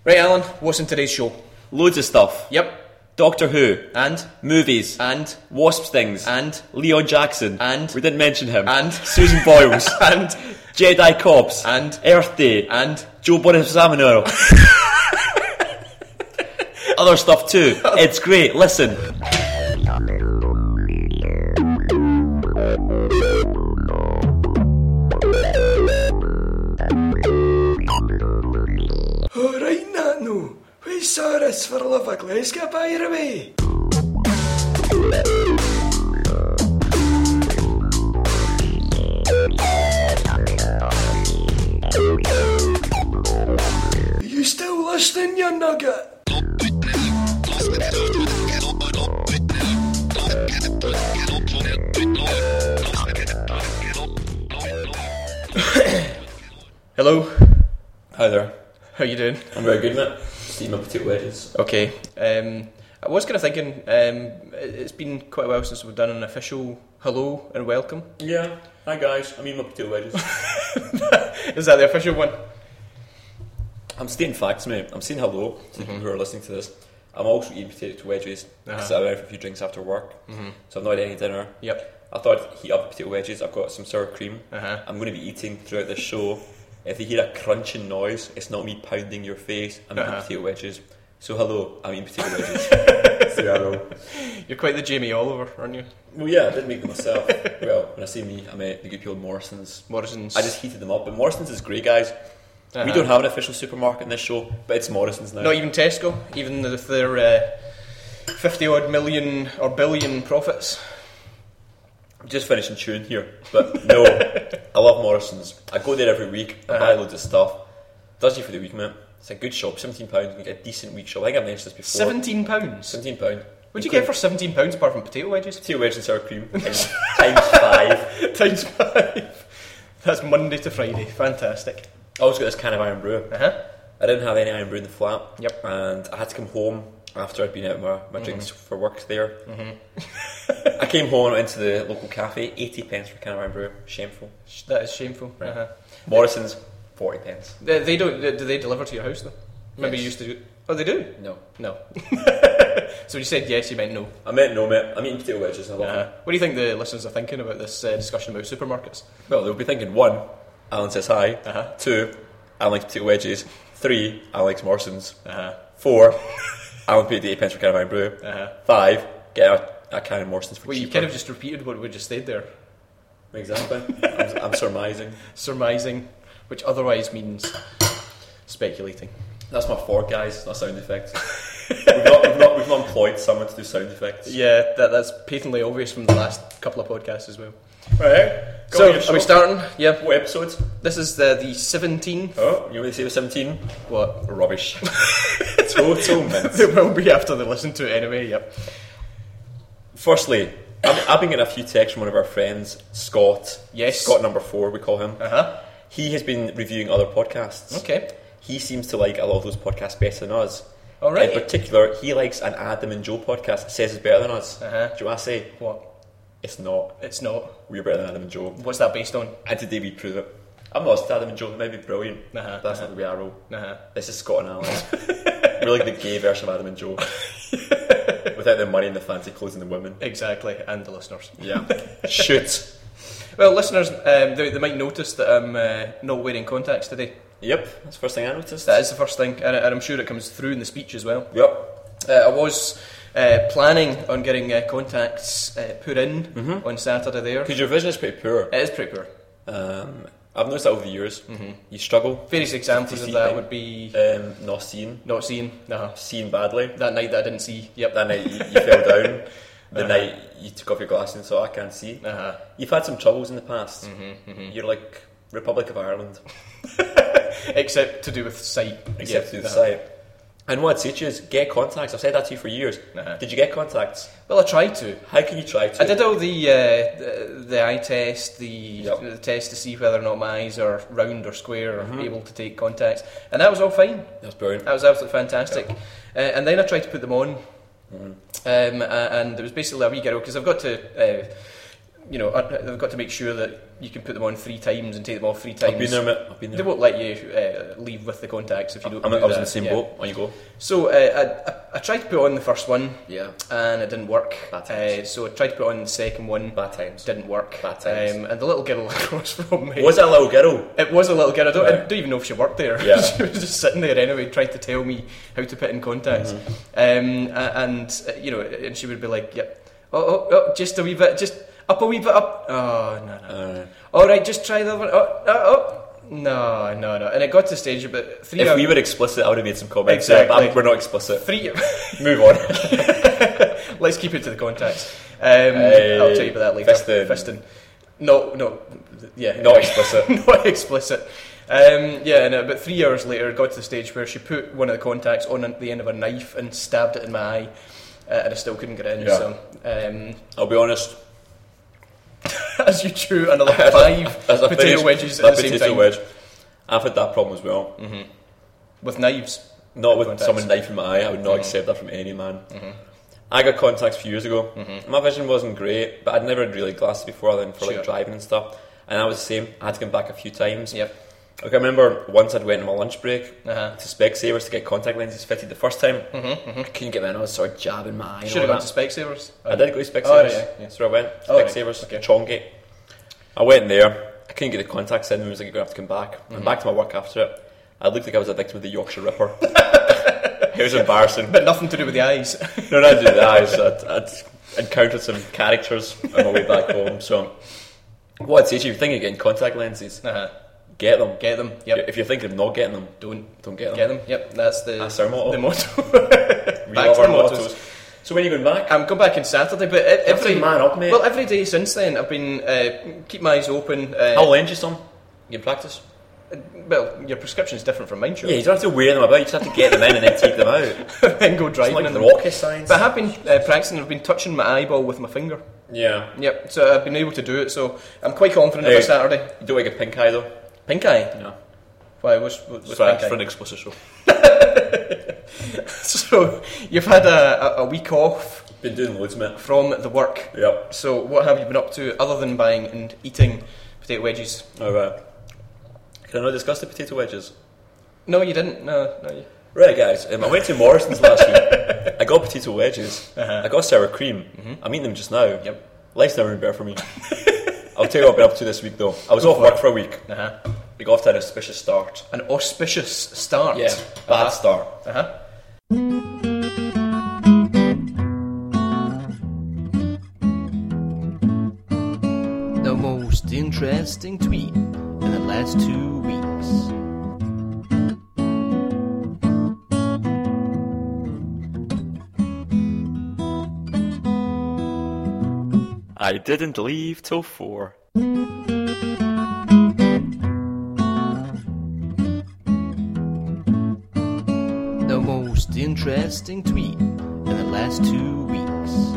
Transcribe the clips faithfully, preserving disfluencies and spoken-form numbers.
Right, Alan, what's in today's show? Loads of stuff. Yep. Doctor Who. And? Movies. And? Wasp Stings. And? Leon Jackson. And? We didn't mention him. And? Susan Boyles. And? Jedi Cops. And? Earth Day. And? Joe Bonifazamino. Other stuff too. It's great. Listen. Alright, Nano. We saw this for love of Glasgow, by the way. Are you still listening, you nugget? Hello. Hi there. How you doing? I'm very good, mate. Just eating my potato wedges. Okay. Um, I was kind of thinking, um, it's been quite a while since we've done an official hello and welcome. Yeah. Hi guys. I'm eating my potato wedges. Is that the official one? I'm stating facts, mate. I'm saying hello to people who are listening to this. I'm also eating potato wedges because Uh-huh. I went for a few drinks after work, mm-hmm. so I've not had any dinner. Yep. I thought I'd heat up the potato wedges. I've got some sour cream. Uh-huh. I'm going to be eating throughout this show. If you hear a crunching noise, it's not me pounding your face. I'm eating Uh-huh. potato wedges. So hello, I'm eating potato wedges. Say hello. You're quite the Jamie Oliver, aren't you? Well, yeah, I did make them myself. Well, when I say me, I meant the good people at Morrison's. Morrison's. I just heated them up, but Morrison's is great, guys. Uh-huh. We don't have an official supermarket in this show, but it's Morrison's now. Not even Tesco, even with their uh, fifty odd million or billion profits. I'm just finishing chewing here, but no, I love Morrison's. I go there every week, I buy Uh-huh. loads of stuff. Does you for the week, mate. It's a good shop, seventeen pounds, you can get a decent week shop. I think I've mentioned this before. Seventeen pounds. seventeen pounds. What'd you get for seventeen pounds apart from potato wedges? Potato wedges and sour cream, times, times five. Times five. That's Monday to Friday. Fantastic. I also got this can of Iron Brew. Uh huh. I didn't have any Iron Brew in the flat. Yep. And I had to come home after I'd been out my, my Mm-hmm. drinks for work there. Mm-hmm. I came home and went into the local cafe, eighty pence for a can of Iron Brew. Shameful. That is shameful. Right. Uh-huh. Morrison's, forty pence. They, they don't. Do they deliver to your house though? Remember Yes. you used to do. Oh, they do. No. No. So when you said yes, you meant no. I meant no, mate. I'm eating potato wedges and I love Uh-huh. them. What do you think the listeners are thinking about this uh, discussion about supermarkets? Well, they'll be thinking, one, Alan says hi. Uh-huh. Two, Alan likes potato wedges. Three, Alan likes Morrison's. Uh-huh. Four, Alan paid eighty pence for a can of Iron Brew. Uh-huh. Five, get a, a can of Morrison's for Well, you cheaper. kind of just repeated what we just said there. Exactly. I'm, I'm surmising. Surmising, which otherwise means speculating. That's my fork, guys. It's not sound effects. we've, not, we've, not, we've not employed someone to do sound effects. Yeah, that, that's patently obvious from the last couple of podcasts as well. Right. Go So, on your are we show. starting? Yeah. What episodes? This is the, the seventeenth. Oh, you want me to say the seventeen? What? Rubbish. Total mince. It will be after they listen to it anyway, yep. Firstly, I've, I've been getting a few texts from one of our friends, Scott. Yes. Scott number four, we call him. Uh-huh. He has been reviewing other podcasts. Okay. He seems to like a lot of those podcasts better than us. All right. In particular, he likes an Adam and Joe podcast. Says it's better than us. Uh-huh. Do you want to say? What? It's not. It's not. We're better than Adam and Joe. What's that based on? And today we prove it. I'm not as Adam and Joe. They may be brilliant. Uh-huh, That's uh-huh. not the way I roll. Uh-huh. This is Scott and Alan. We're like the gay version of Adam and Joe. Without the money and the fancy clothes and the women. Exactly, and the listeners. Yeah. Shoot. Well, listeners, um, they, they might notice that I'm uh, not wearing contacts today. Yep. That's the first thing I noticed. That is the first thing, and, and I'm sure it comes through in the speech as well. Yep. Uh, I was uh, planning on getting uh, contacts uh, put in Mm-hmm. on Saturday there. Because your vision is pretty poor. It is pretty poor. Um, I've noticed that over the years. Mm-hmm. You struggle. Various examples To of see that thing. would be Um, not seeing. not seeing. Uh-huh. Seeing badly. That night that I didn't see. Yep. That night you, you fell down. The Uh-huh. night you took off your glasses and thought, I can't see. Uh-huh. You've had some troubles in the past. Mm-hmm, mm-hmm. You're like Republic of Ireland. Except to do with sight. Except Yeah. through the Uh-huh. site. And what I'd say to you is get contacts. I've said that to you for years. Uh-huh. Did you get contacts? Well, I tried to. How can you try to? I did all the uh, the, the eye test, the, Yep. the test to see whether or not my eyes are round or square or Mhm. able to take contacts, and that was all fine. That's brilliant. That was absolutely fantastic. Uh, and then I tried to put them on, Mhm. um, uh, and it was basically a wee girl because I've got to uh, you know, uh, they've got to make sure that you can put them on three times and take them off three times. I've been there, mate. I've been there. They won't let you uh, leave with the contacts if you don't I'm, do I was that. in the same yeah. boat. On you go. So uh, I, I, I tried to put on the first one, Yeah. and it didn't work. Bad times. Uh, so I tried to put on the second one, Bad times. didn't work. Bad times. Um, and the little girl across from me. Was it a little girl? It was a little girl. I don't, I Right. don't even know if she worked there. Yeah. She was just sitting there anyway, trying to tell me how to put in contacts. Mm-hmm. Um, a- and uh, you know, and she would be like, "Yep, oh, oh, oh, just a wee bit, just up a wee bit up." Oh no, no. Uh, All right, just try the other one. Oh, oh, oh. No, no, no. And it got to the stage about three. if hours, we were explicit, I would have made some comments. Exactly. Yeah, but I'm- we're not explicit. three. Move on. Let's keep it to the contacts. Um, Hey, I'll tell you about that later. fisting. Fisting. No, no, yeah, Not explicit. not explicit. Um, yeah, and about three hours later, it got to the stage where she put one of the contacts on the end of a knife and stabbed it in my eye, uh, and I still couldn't get in. Yeah. So, um, I'll be honest. as you chew another five As a potato finished- wedges a at the same potato time wedge. I've had that problem as well. with knives. Not with Contacts. someone knifing my eye. I would not accept that from any man. I got contacts a few years ago. My vision wasn't great, but I'd never had really glasses before then for Sure. like driving and stuff. And I was the same. I had to come back a few times. Yep. Like I remember once I'd went on my lunch break Uh-huh. to Specsavers to get contact lenses fitted the first time. I couldn't get them in. I was sort of jabbing my eye. and Should all have gone that. to Specsavers. I did go to Specsavers. Oh, right, yeah, yeah. So I went. Oh, right, Specsavers, okay. Chongate. I went there. I couldn't get the contacts in. It was like, you're going to have to come back. Mm-hmm. And back to my work after it. I looked like I was a victim of the Yorkshire Ripper. It was embarrassing. But nothing to do with the eyes. No, no, I did that. I'd, I'd encountered some characters on my way back home. So, what I'd say to you, if you're thinking of getting contact lenses, uh-huh. get them. Get them. Yep. If you're thinking of not getting them, Don't don't get them. get them. Yep. That's the That's our motto. The motto. We Back love to our the mottos. mottos. So when are you going back? I'm going back on Saturday, but e- every Every man up, mate. well, every day since then, I've been uh, keep my eyes open. Uh, I'll lend you some. You can practice. well, your prescription's different from mine, sure. Yeah, you don't have to wear them about. You just have to get them in and then take them out. Then go It's driving like in them. rocket science. But I have been uh, practicing. I've been touching my eyeball with my finger. Yeah. Yep. So I've been able to do it. So I'm quite confident Hey. about Saturday. You don't like a pink eye though. Pink eye. No. Why? What's, what's Sorry, pink for an eye? explicit show. So you've had a, a, a week off Been doing loads, mate. from the work. Yep. So what have you been up to other than buying and eating potato wedges? Alright. Can I not discuss the potato wedges? No, you didn't. No, no. You... Right, guys. Um, I went to Morrison's last week. I got potato wedges. Uh-huh. I got sour cream. I'm eating them just now. Yep. Life's never been better for me. I'll tell you what I've been up to this week, though. I was Go off for work it. for a week. Uh-huh. We got off to an auspicious start. An auspicious start. Yeah, bad start. Uh-huh. The most interesting tweet in the last two weeks. I didn't leave till four. The most interesting tweet in the last two weeks.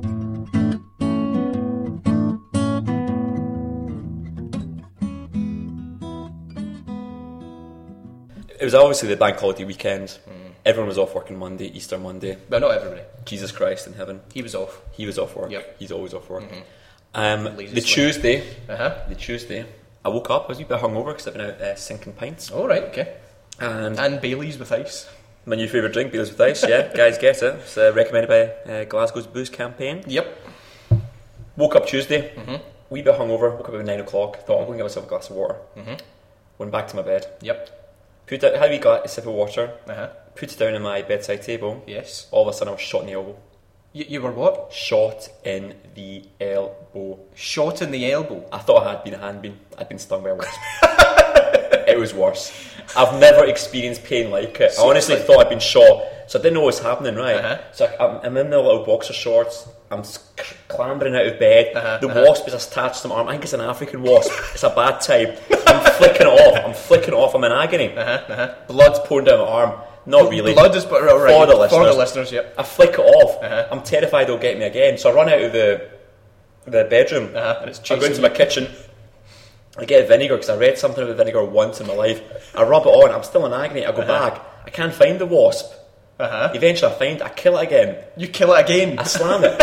It was obviously the bank holiday weekend. Everyone was off working Monday, Easter Monday. But not everybody. Jesus Christ in heaven. He was off. He was off work. Yep. He's always off work. Um, Lazy the slip. Tuesday, Uh-huh. the Tuesday, I woke up. I was a wee bit hungover because I've been out uh, sinking pints. All right, okay. And And Bailey's with ice. my new favourite drink, Baileys with Ice. Yeah, guys, get it. It's uh, recommended by uh, Glasgow's Booze campaign. Yep. Woke up Tuesday, wee bit hungover. Woke up about nine o'clock. Thought I'm going to get myself a glass of water. Went back to my bed. Yep. Put it, had a wee gla- a sip of water. Uh-huh. Put it down on my bedside table. Yes. All of a sudden, I was shot in the elbow. You, you were what? Shot in the elbow. Shot in the elbow. I thought I had been a hand bean. I'd been stung by a wasp. It was worse. I've never experienced pain like it. I honestly like- thought I'd been shot, so I didn't know what was happening, right? Uh-huh. So I, I'm, I'm in the little boxer shorts. I'm s- c- clambering out of bed. Uh-huh, the uh-huh. wasp is attached to my arm. I think it's an African wasp. It's a bad type. I'm flicking it off. I'm flicking it off. I'm in agony. Uh-huh, uh-huh. Blood's pouring down my arm. Not really. Blood is but right, For the For listeners. the listeners, yep. I flick it off. Uh-huh. I'm terrified they'll get me again. So I run out of the the bedroom. Uh-huh, and it's I go chasing into you. my kitchen. I get vinegar because I read something about vinegar once in my life. I rub it on. I'm still in agony. I go Uh-huh. back. I can't find the wasp. Uh-huh. Eventually, I find it. I kill it again. You kill it again. I slam it. I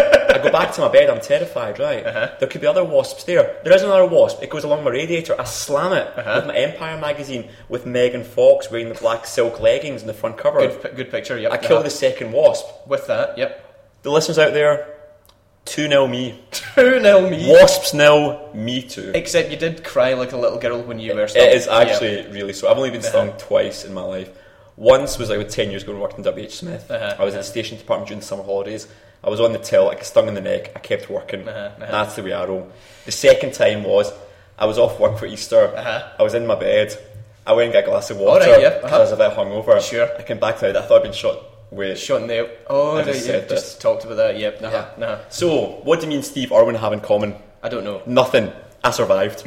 go back to my bed, I'm terrified, right? Uh-huh. There could be other wasps there. There is another wasp. It goes along my radiator. I slam it Uh-huh. with my Empire magazine with Megan Fox wearing the black silk leggings in the front cover. Good, pi- good picture. Yep. I kill uh-huh. the second wasp. with that. Yep. The listeners out there, two nil me. Two nil me. Wasps nil, me too. Except you did cry like a little girl when you were stung. It is actually really so. I've only been stung Uh-huh. twice in my life. Once was like about ten years ago when I worked in W H Smith. Uh-huh. I was in the station department during the summer holidays. I was on the till, I got stung in the neck, I kept working. Uh-huh, uh-huh. That's the way I roll. The second time was, I was off work for Easter, Uh-huh. I was in my bed, I went and got a glass of water Alright, yeah, because uh-huh. I was a bit hungover. Sure. I came back to it, I thought I'd been shot with... Shot in the... Oh, I right, just yeah, said just talked about that. Yep. Nah, Yeah. nah. So, what do you mean Steve Irwin have in common? I don't know. Nothing. I survived.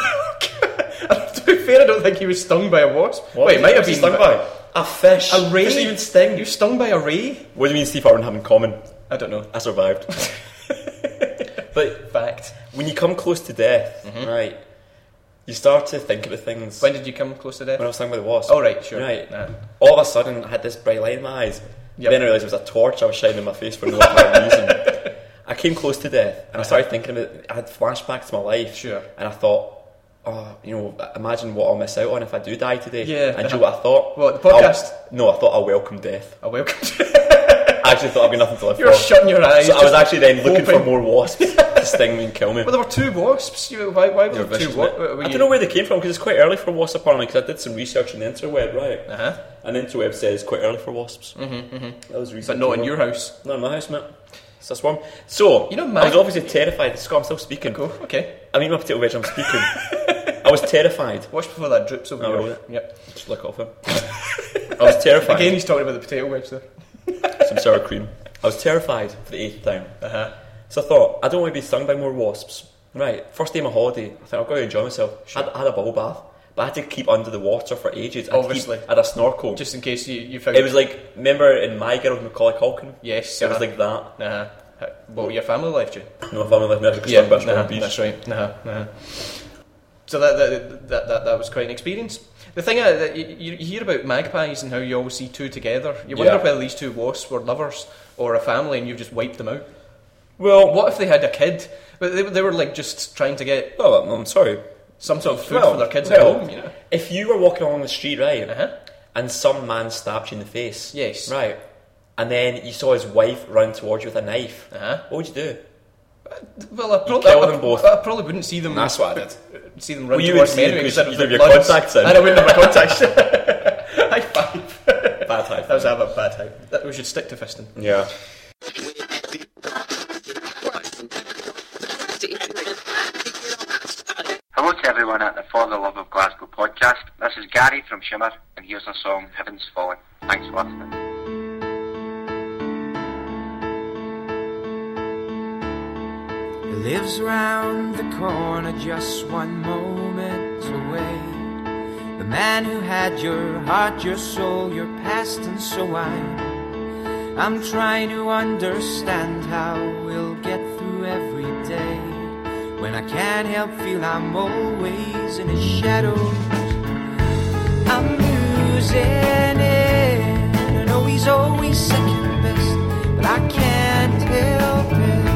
To be fair, I don't think he was stung by a wasp. What? Wait, it might have Was he been stung by a fish. a ray. Doesn't even sting. You were stung by a ray? What do you mean Steve Irwin have in common? I don't know. I survived. But Fact. when you come close to death, Mm-hmm. right, you start to think about things. When did you come close to death? When I was stung by the wasp. Oh, right, sure. Right. Nah. All of a sudden, I had this bright light in my eyes. Yep. Then I realised it was a torch I was shining in my face for no apparent reason. I came close to death, and I started thinking about it. I had flashbacks to my life. Sure. And I thought, oh, you know, imagine what I'll miss out on if I do die today. Yeah. And do you know what I thought? What, the podcast? I'll- no, I thought I'll welcome death. A welcome. I actually thought I'd be nothing to live You were for. shutting your eyes. So I was just actually then looking for hoping. more wasps to sting me and kill me. Well, there were two wasps. You, why, why were They were there two vicious, wasps? mate. I don't know where they came from because it's quite early for wasps apparently. Because I did some research on the interweb, right? Uh huh. And the interweb says quite early for wasps. Mm-hmm, mm-hmm. That was recent. But not in your house. Not in my house, mate. It's a swarm. So You know, I Mag- was obviously terrified. Scott, I'm still speaking. Go. Okay. I mean, my potato wedge. I'm speaking. I was terrified. Watch before that drips over Oh, your. really? Yep. Just look off him. I was terrified. Again, he's talking about the potato wedge there. Some sour cream. I was terrified for the eighth time. Uh huh. So I thought, I don't want to be stung by more wasps. Right, first day of my holiday, I thought I'll go and enjoy myself. Sure. I, had, I had a bubble bath, but I had to keep under the water for ages. I had to Obviously. keep, I had a snorkel. Just in case you, you found. It was like, remember in My Girl with Macaulay Culkin? Yes. It was uh-huh. like that. Uh huh. What, your family left you? No, my family lived never got Yeah, stung by a strong nah, beast. that's right. Nah, nah. So that that, that that that was quite an experience. The thing uh, that you, you hear about magpies and how you always see two together. You wonder Yeah. whether these two wasps were lovers or a family, and you've just wiped them out. Well, What if they had a kid? But they, they were like just trying to get well, I'm sorry. some sort of food Well, for their kids well, at home. You know. If you were walking along the street, right, Uh huh. and some man stabbed you in the face, Yes. right, and then you saw his wife run towards you with a knife, Uh huh. what would you do? Well, I probably, kill I, them both. I probably wouldn't see them. That's what I did. See them run Well, you towards would me see anyway them because because I'd you'd have have your bloods. contacts in. And I wouldn't have my contacts. High five. Bad time. That was a bad time. That, we should stick to fisting. Yeah. Hello to everyone at the For the Love of Glasgow podcast. This is Gary from Shimmer, and here's our song Heaven's Falling. Thanks for listening. He lives round the corner just one moment away. The man who had your heart, your soul, your past, and so on. I'm trying to understand how we'll get through every day when I can't help feel I'm always in his shadows. I'm losing it. I know he's always second best, but I can't help it.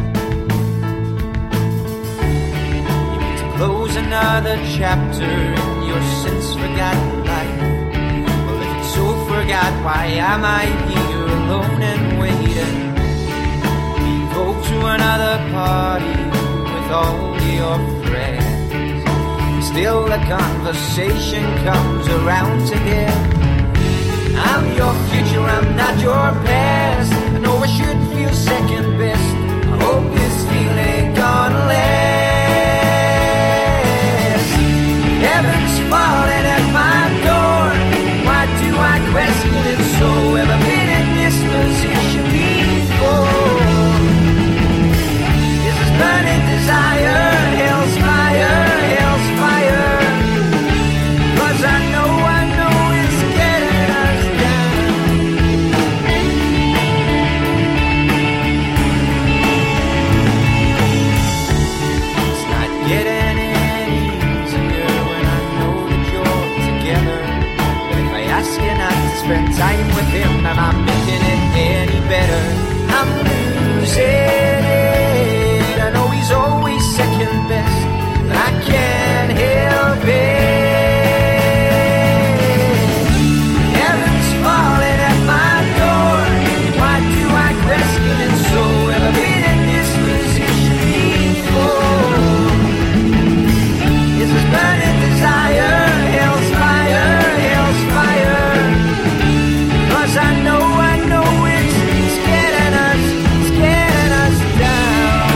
You need to close another chapter in your since forgotten life. Well, if it's so forgot, why am I here alone and waiting? We go to another party with all your friends. Still the conversation comes around again. I'm your future, I'm not your past. I know I should feel second best. I hope this feeling gonna last. Heaven's falling at my door. Why do I question it so? Have I been in this position before? This is burning desire, hell's fire, hell's fire. 'Cause I know, I know it's getting us down. It's not getting any easier when I know that you're together. But if I ask you not to spend time with him, am I making it any better? I'm losing it. 'cause I know, I know it's, it's getting us, it's getting us down.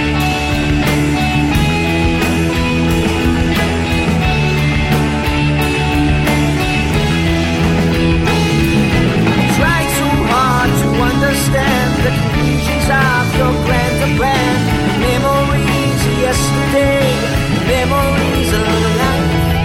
Tried so hard to understand the conclusions of your grand plan. Memories of yesterday, memories of the night.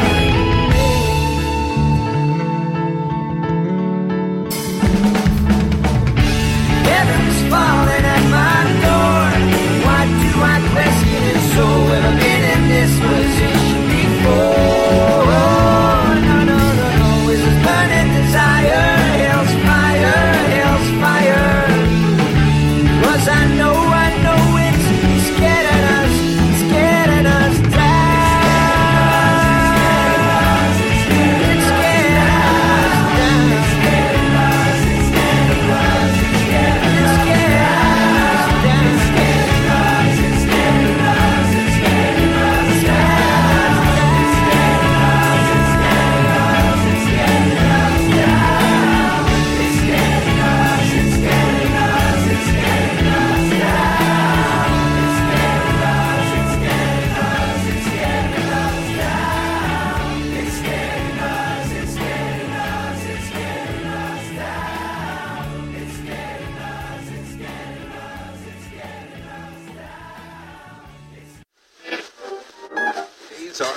Heaven's falling at my door. Why do I question it so? Have I been in this position before? No, no, no, no. Is this burning desire? Hell's fire, hell's fire. 'Cause I know, I know it's, it's getting us, it's getting us down. It's getting us down. It's getting us, it's getting us, it's getting us, it's getting us down. It's getting us, it's getting us, it's getting us down. It's getting us, it's getting us, it's getting us down. It's getting us, it's getting us, it's getting us down. It's getting us, it's getting us, it's getting us down. It's getting us, it's getting us, it's getting us down. It's getting us, it's getting us, it's getting us down. These are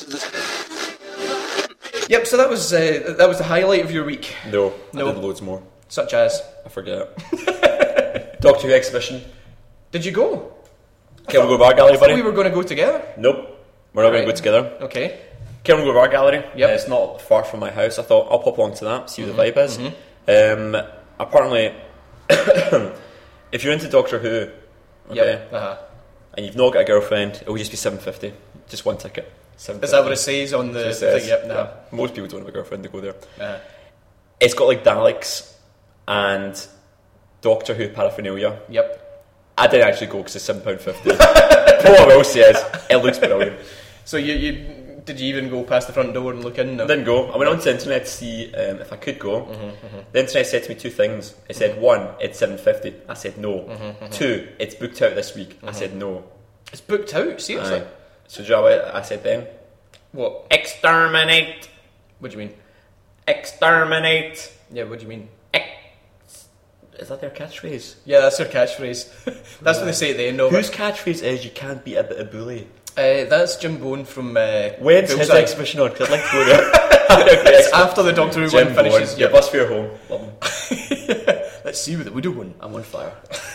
Yep. So that was uh, that was the highlight of your week, No, No. I did loads more. such as. I forget. Doctor Who exhibition. Did you go? Can we go to Art Gallery, I thought buddy? we were going to go together. Nope. We're not going Right. to go together. Okay. Can we go to Art Gallery? Yep. Uh, it's not far from my house. I thought I'll pop on to that, see what Mm-hmm. the vibe is. Um, apparently, if you're into Doctor Who, okay, Yep. Uh-huh. and you've not got a girlfriend, it will just be seven fifty, just one ticket. Is that what it says on the It says, thing? Yep. No. yeah. Most people don't have a girlfriend to go there. Uh-huh. It's got like Daleks and Doctor Who paraphernalia. Yep. I didn't actually go because it's seven pounds fifty. But what I will say is, it looks brilliant. So you, you did you even go past the front door and look in? No. I didn't go. I went onto the internet to see um, if I could go. Mm-hmm, The internet said to me two things. It said, one, it's seven fifty. I said no. Mm-hmm, Two, it's booked out this week. I said no. It's booked out. Seriously. Aye. So do you know what I said then? What? Exterminate! What do you mean? Exterminate! Yeah. What do you mean? Ex- Is that their catchphrase? Yeah, that's their catchphrase. That's what they say at the end of Whose it. catchphrase is, you can't beat a bit of bully? Uh, that's Jim Bone from. Uh, When's his Bullseye. exhibition on? 'Cause I'd like to go there. It's after the Doctor Who Jim one finishes. Bourne, your bus fare home. Love him. Let's see what the Voodoo one. I'm on fire.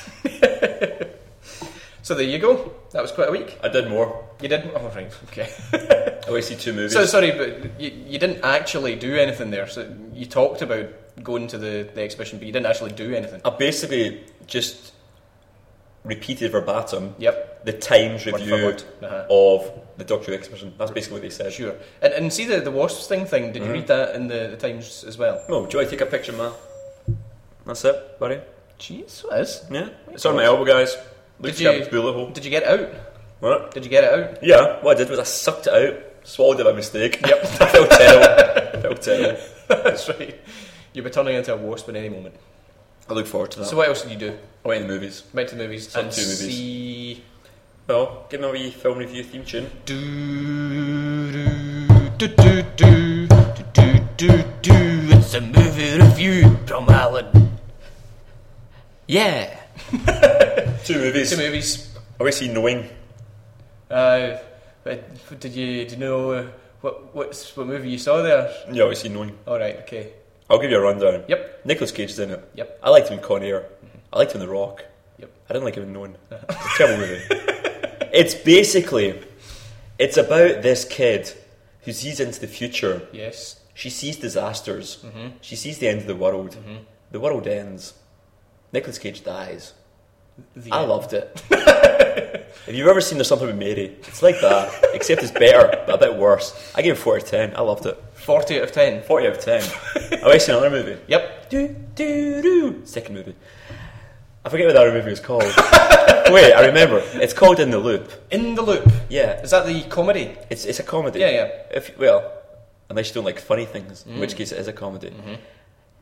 So there you go. That was quite a week. I did more. You did? Oh, right. Okay. I always see two movies. So sorry, but you, you didn't actually do anything there. So you talked about going to the, the exhibition, but you didn't actually do anything. I basically just repeated verbatim Yep. the Times Word for review word. Uh-huh. of the Doctor Who exhibition. That's basically what they said. Sure. And, and see the, the Wasps thing thing, did you Mhm. read that in the, the Times as well? No, do you want to take a picture, man? That's it, buddy. Jeez, what is? Yeah, it's on my elbow, guys. Look Did at you- the bullet hole. Did you get it out? What? Did you get it out? Yeah, what I did was I sucked it out, swallowed it by mistake. Yep. I felt terrible. I felt terrible. That's right. You'll be turning into a wasp at any moment. I look forward to that. So what else did you do? I went in the movies. Went to the movies Saw and two movies. see... Well, give me a wee film review theme tune. Do, do, do, do, do, do, do, do. It's a movie review from Alan. Yeah. Two movies. Two movies. I went to see Knowing. Uh, but did you do you know uh, what what's, what movie you saw there? Yeah, I went to see Knowing. All right. Okay. I'll give you a rundown. Yep. Nicolas Cage is in it. Yep. I liked him in Con Air. I liked him in The Rock. Yep. I didn't like him in Knowing. It's a terrible movie. It's basically, it's about this kid who sees into the future. Yes. She sees disasters. Mm-hmm. She sees the end of the world. Mm-hmm. The world ends. Nicolas Cage dies. The I end. loved it. If you've ever seen There's Something with Mary, it's like that, except it's better, but a bit worse. I gave it four out of ten. I loved it. Forty out of ten. forty out of ten. I went to see another movie. Yep. Do, do, do. Second movie. I forget what that other movie was called. Wait, I remember. It's called In the Loop. In the Loop. Yeah. Is that the comedy? It's it's a comedy. Yeah, yeah. If well, unless you don't like funny things, in Mm. which case it is a comedy. Mm-hmm.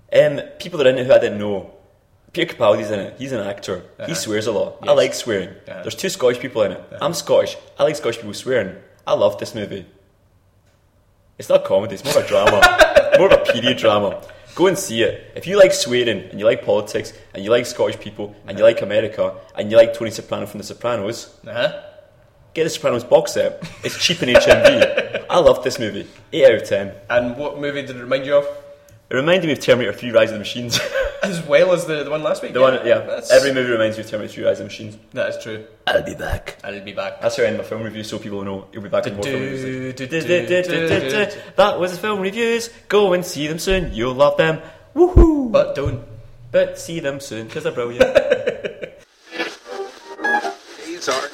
Um, people that are in it who I didn't know. Peter Capaldi's in it. He's an actor. Uh-huh. He swears a lot. Yes. I like swearing. Uh-huh. There's two Scottish people in it. Uh-huh. I'm Scottish. I like Scottish people swearing. I love this movie. It's not comedy. It's more of a drama. More of a period drama. Go and see it. If you like swearing and you like politics and you like Scottish people and you like America and you like Tony Soprano from The Sopranos, Uh-huh. get the Sopranos box set. It's cheap in H M V. I loved this movie. eight out of ten. And what movie did it remind you of? It reminded me of Terminator three Rise of the Machines. As well as the, the one last week? The one, yeah. That's, Every movie reminds me of Terminator three Rise of the Machines. that is true. I'll be back. I'll be back. That's how I end my film review, so people know you'll be back with more film reviews. Do, do, do, do, do, do. That was the film reviews. Go and see them soon. You'll love them. Woohoo! But don't. But see them soon because they're brilliant. These are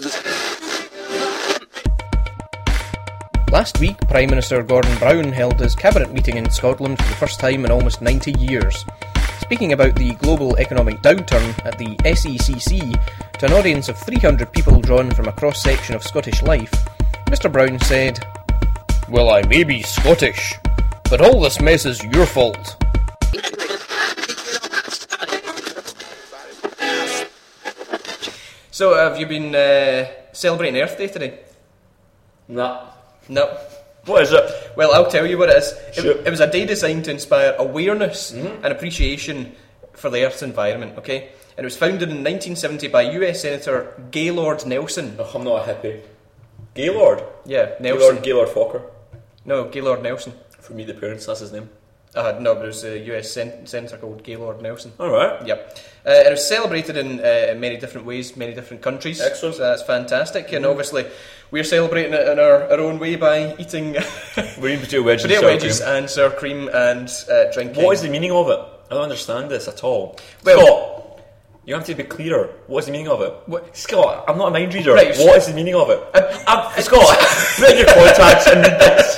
Last week, Prime Minister Gordon Brown held his cabinet meeting in Scotland for the first time in almost ninety years. Speaking about the global economic downturn at the S E C C to an audience of three hundred people drawn from a cross-section of Scottish life, Mister Brown said, "Well, I may be Scottish, but all this mess is your fault." So, have you been uh, celebrating Earth Day today? Nah. No. What is it? Well, I'll tell you what it is. It, Sure. it was a day designed to inspire awareness Mm-hmm. and appreciation for the Earth's environment, okay? And it was founded in nineteen seventy by U S Senator Gaylord Nelson. Oh, I'm not a hippie. Gaylord? Yeah, Nelson. Gaylord, Gaylord Fokker. No, Gaylord Nelson. For me, the parents, that's his name. Uh, no, but there's a U S sen- senator called Gaylord Nelson. Alright. Yep. Uh, and it was celebrated in uh, many different ways, many different countries. Excellent. So that's fantastic. And obviously, we're celebrating it in our, our own way by eating We're eating potato wedges. potato and sour wedges cream. and sour cream and uh, drinking. What is the meaning of it? I don't understand this at all. Well- Scott, you have to be clearer. What is the meaning of it? What- Scott, I'm not a mind reader. Right, What is the meaning of it? I'm, Scott, put in your contacts and read this.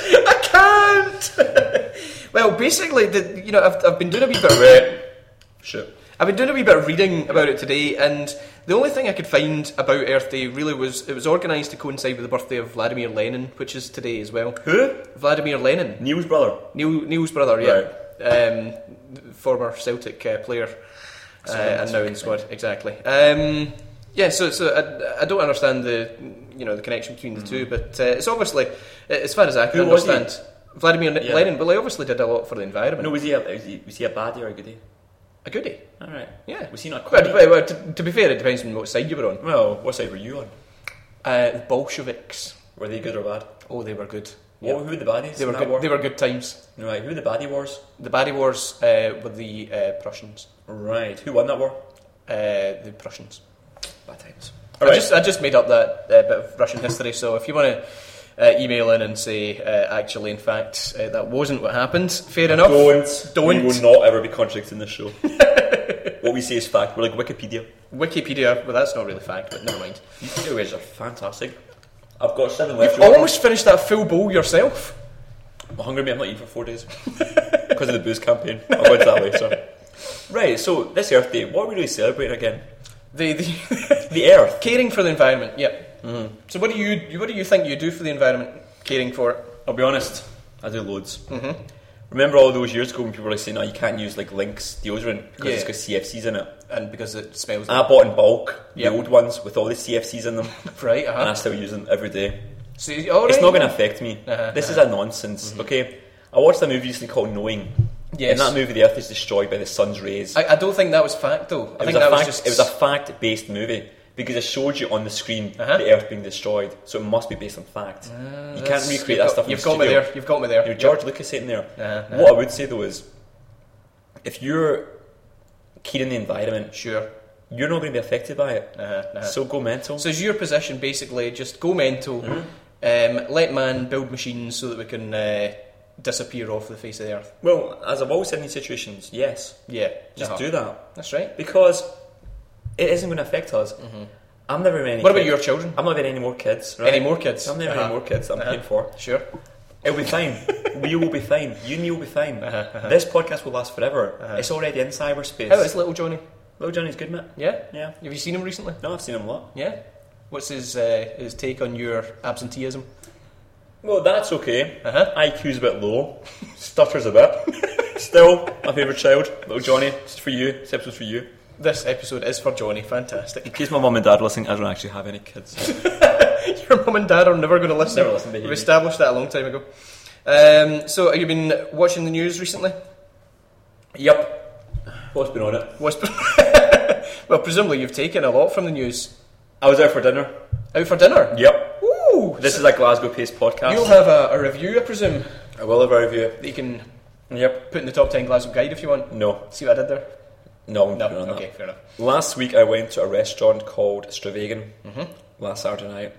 I can't! Well, basically, the, you know, I've, I've been doing a wee bit of Right. Shit. I've been doing a wee bit of reading about it today, and the only thing I could find about Earth Day really was it was organised to coincide with the birthday of Vladimir Lenin, which is today as well. Who? Vladimir Lenin, Neil's brother. Neil, Neil's brother, yeah, um, former Celtic uh, player, uh, and now in the squad, exactly. Um, yeah, so so I, I don't understand the you know the connection between the mm. two, but uh, it's obviously, as far as I can Who was understand, Vladimir Yeah. Lenin. Well, he obviously did a lot for the environment. No, was he a, was he, was he a baddie or a goodie? A goodie. Alright. Yeah. Was he not Well, quite? well, well, to, to be fair, it depends on what side you were on. Well, what side were you on? Uh, the Bolsheviks. Were they good or bad? Oh, they were good. What, Yep. who were the baddies They in were that good. war? They were good times. Right, who were the baddie wars? The baddie wars uh, were the uh, Prussians. Right, who won that war? Uh, the Prussians. Bad times. I just I just made up that uh, bit of Russian history. So if you want to uh, email in and say uh, actually, in fact, uh, that wasn't what happened, fair enough. Don't. Don't. We will not ever be contradicted in this show. What we say is fact. We're like Wikipedia. Wikipedia. Well, that's not really fact, but never mind. These potato wedges are fantastic. I've got seven You've left. almost finished that full bowl yourself. I'm hungry, mate. I'm not eating for four days because of the booze campaign. I'll go into that later. Right. So this Earth Day, what are we really celebrating again? The the The Earth. caring for the environment. Yep. Mm-hmm. So what do you what do you think you do for the environment? Caring for it. I'll be honest. I do loads. Mm-hmm. Remember all those years ago when people were like saying, "No, you can't use like Lynx deodorant because Yeah. it's got C F Cs in it." And because it smells. I bought in bulk Yep. the old ones with all the C F Cs in them, right. and I Uh-huh. still use them every day. So, all It's right, not going to yeah. affect me. Uh-huh, this uh-huh. is a nonsense. Okay, I watched a movie recently called Knowing. Yes. In that movie, the Earth is destroyed by the sun's rays. I, I don't think that was fact though. I it, think was a that fact, was just it was a fact-based movie because it showed you on the screen Uh-huh. the Earth being destroyed, so it must be based on fact. you can't That's- recreate you've that got- stuff. In You've the got me studio. there. You've got me there. You're George Lucas sitting there. Uh-huh, uh-huh. What I would say though is, if you're caring the environment, Sure. you're not going to be affected by it. Uh-huh, uh-huh. So go mental. So is your position basically just go mental, Mm-hmm. um, let man build machines so that we can uh, disappear off the face of the earth? well, as I've always said in these situations, yes, Yeah. just uh-huh. do that That's right. because it isn't going to affect us. I'm never having any. What about kids. your children? I'm not having any more kids. Right? Any more kids? I'm never Uh-huh. any more kids. that I'm Uh-huh. paying for. Sure. It'll be fine. We will be fine. You and me will be fine. Uh-huh, uh-huh. This podcast will last forever. Uh-huh. It's already in cyberspace. How is little Johnny? Little Johnny's good, mate. Yeah. Yeah. Have you seen him recently? No, I've seen him a lot. Yeah. What's his uh, his take on your absenteeism? Well, that's okay. Uh-huh. I Q's a bit low. Stutters a bit. Still, my favourite child, little Johnny. It's for you. This episode's for you. This episode is for Johnny. Fantastic. In case my mum and dad are listening, I don't actually have any kids. Your mum and dad are never going to listen. Never listen to We've you. established that a long time ago. Um, so, have you been watching the news recently? Yep. What's been on it? What's well, presumably you've taken a lot from the news. I was out for dinner. Out for dinner? Yep. Ooh! This is a Glasgow-paced podcast. You'll have a, a review, I presume, I will have a review. that you can Yep. put in the top ten Glasgow Guide if you want. No. See what I did there? No, I'm No. putting on Okay, that. fair enough. Last week I went to a restaurant called Stravagan Mm-hmm. last Saturday night.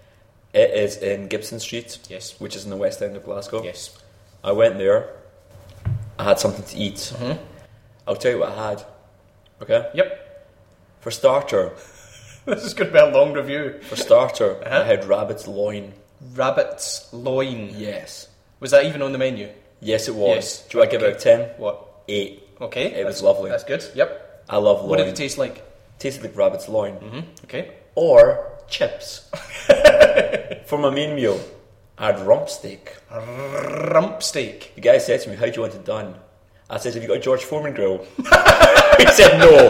It is in Gibson Street, Yes. which is in the west end of Glasgow. Yes. I went there. I had something to eat. Mm-hmm. I'll tell you what I had. Okay? Yep. For starter, This is going to be a long review. for starter, Uh-huh. I had rabbit's loin. Rabbit's loin. Yes. Was that even on the menu? Yes, it was. Yes. Do you want to give it a ten? What? Eight. Okay. It was that's- lovely. That's good. Yep. I love loin. What did it taste like? Tasted like rabbit's loin. Mm-hmm. Okay. Or chips. For my main meal, I had rump steak. Rump steak. The guy said to me, "How do you want it done?" I said, "Have you got a George Foreman grill?" He said, "No."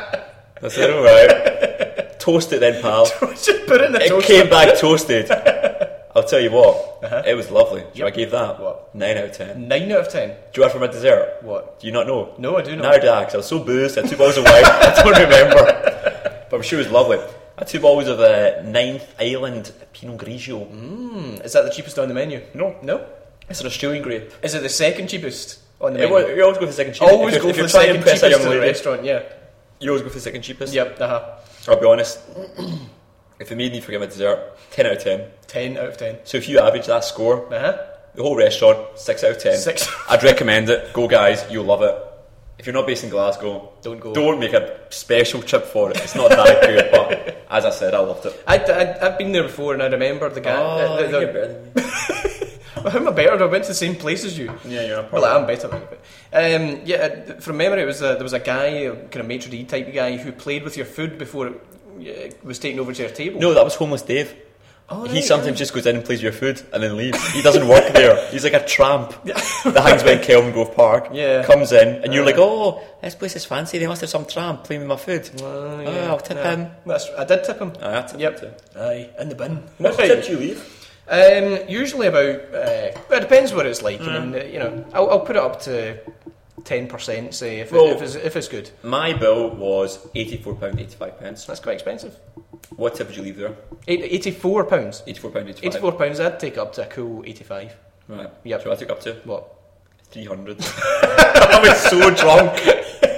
I said, "Alright." Toast it then, pal. Just put it in the It toaster. came back toasted. I'll tell you what, Uh-huh. it was lovely. Do you know Yep. I gave that? What? nine out of ten. Nine out of ten. Do you want for my dessert? What? Do you not know? No, I do not. Neither did I, 'cause I was so boozed. I had two bottles of wine. I don't remember. But I'm sure it was lovely. I had two bottles of uh, Ninth Island Pinot Grigio. Mm, is that the cheapest on the menu? No. No. It's an Australian grape. Is it the second cheapest on the It menu? was, you always go for the second cheapest. Always if go you're, for if the you're trying to second impress a cheapest young to the lady, restaurant. Yeah. you always go for the second cheapest. Yep. Uh huh. I'll be honest. If it made me forget my dessert, ten out of ten. Ten out of ten. So if you average that score, Uh huh. the whole restaurant, six out of ten. Six. I'd recommend it. Go guys, you'll love it. If you're not based in Glasgow, Don't go. Don't make a special trip for it. It's not that good, but as I said, I loved it. I, I, I've been there before, and I remember the guy. Oh, the, the, you're better than me. How am I better? I went to the same place as you. Yeah, you're a part Well, of I'm better than you. But, um, yeah, from memory, it was a, there was a guy, a kind of maitre d' type guy, who played with your food before it uh, was taken over to your table. No, that was Homeless Dave. Oh, He right, sometimes yeah. just goes in and plays your food and then leaves. He doesn't work there. He's like a tramp that hangs by Kelvin Grove Park. Yeah. Comes in and you're like, oh, this place is fancy. They must have some tramp playing with my food. Oh, Oh, yeah. I'll tip Yeah. him. That's, I did tip him. Aye, I tipped Yep. him Aye, in the bin. What tip do you leave? Um, usually about. Uh, well, it depends what it's like. I mean, uh, you know, I'll, I'll put it up to ten percent. Say if, it, Well- if, it's, if it's good. My bill was eighty-four pounds eighty-five. Pence. That's quite expensive. What tip would you leave there? Eight, eighty-four pounds. eighty-four pounds eighty-five. Eighty-four pounds. I'd take up to a cool eighty-five. Right. Yep. So I took up to What? three hundred. I was so drunk.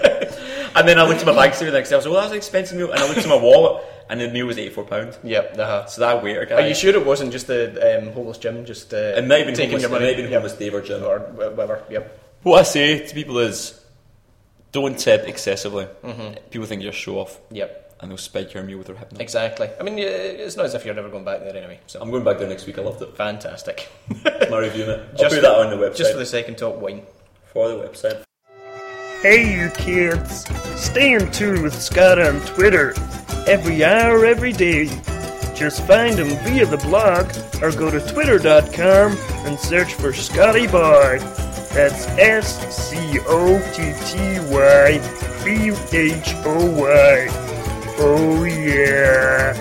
And then I looked at my bank statement and I was like, well, that was an expensive meal. And I looked at my wallet and the meal was eighty-four pounds. Yep. Uh-huh. So that waiter guy. Are you sure it wasn't just the um, homeless Jim? Just uh, It might have been taking homeless, your money. it might have been Yep. homeless Dave or Jim. or wh- whatever. Yep. What I say to people is, don't tip excessively. Mm-hmm. People think you're a show off, Yep. and they'll spike your meal with their hypno. Exactly. I mean, uh, it's not as if you're never going back there anyway. So I'm going back there next week. I loved it. fantastic. My review, mate. I'll Just put for- that on the website. Just for the second top wine. for the website. Hey, you kids! Stay in tune with Scott on Twitter. Every hour, every day. Just find him via the blog or go to twitter dot com and search for Scotty Boy. That's S C O T T Y B H O Y. Oh, yeah.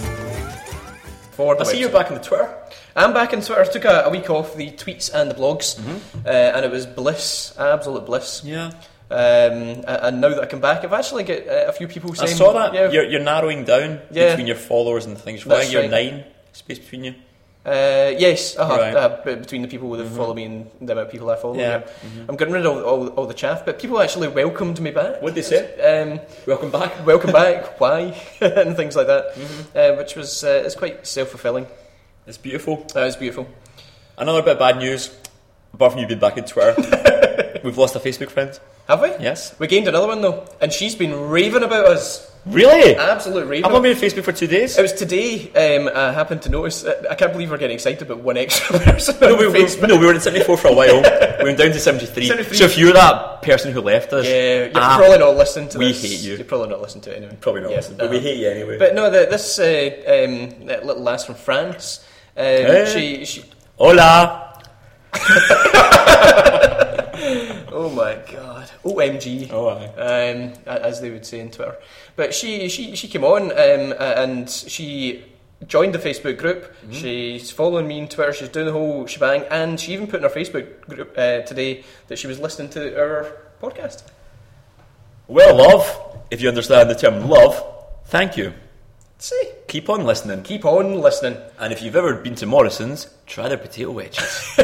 For the I see website. you're back on the Twitter. I'm back on Twitter. Took a, a week off the tweets and the blogs, Mm-hmm. uh, and it was bliss, absolute bliss. Yeah. Um, a- and now that I come back, I've actually got uh, a few people I saying, saw that. Yeah, You're, you're narrowing down Yeah. between your followers and things. That's Why you're right. nine space between you? uh, yes, uh-huh, Right. uh, b- between the people that follow me and the amount of people I follow. Yeah. Yeah. I'm getting rid of all, all, all the chaff, but people actually welcomed me back. What'd they say? Um, Welcome back. welcome back. Why? And things like that, Mm-hmm. uh, which was uh, it's quite self fulfilling. It's beautiful. That was beautiful. Another bit of bad news. Apart from you being back on Twitter, we've lost a Facebook friend. Have we? Yes. We gained another one though, and she's been raving about us. Really? Absolute raving. I've not been on Facebook for two days. It was today. Um, I happened to notice. Uh, I can't believe we're getting excited about one extra person No, on we, we, Facebook. no, we were in seventy-four for a while. We went down to seventy-three. seventy-three. So if you're that person who left us, Yeah, you're ah, probably not listening to we this. hate you. You're probably not listening to it anyway. probably not Yeah, listening, but we uh-huh. hate you anyway. But no, the, this uh, um, that little lass from France. Um, Hey. She, she, Hola. oh Oh my god. O M G. Oh, aye. Um, as they would say on Twitter. But she she, she came on um, and she joined the Facebook group. Mm-hmm. She's following me on Twitter. She's doing the whole shebang. And she even put in her Facebook group uh, today that she was listening to our podcast. Well, love, if you understand the term love, thank you. See, Keep on listening. keep on listening. And if you've ever been to Morrison's, try their potato wedges.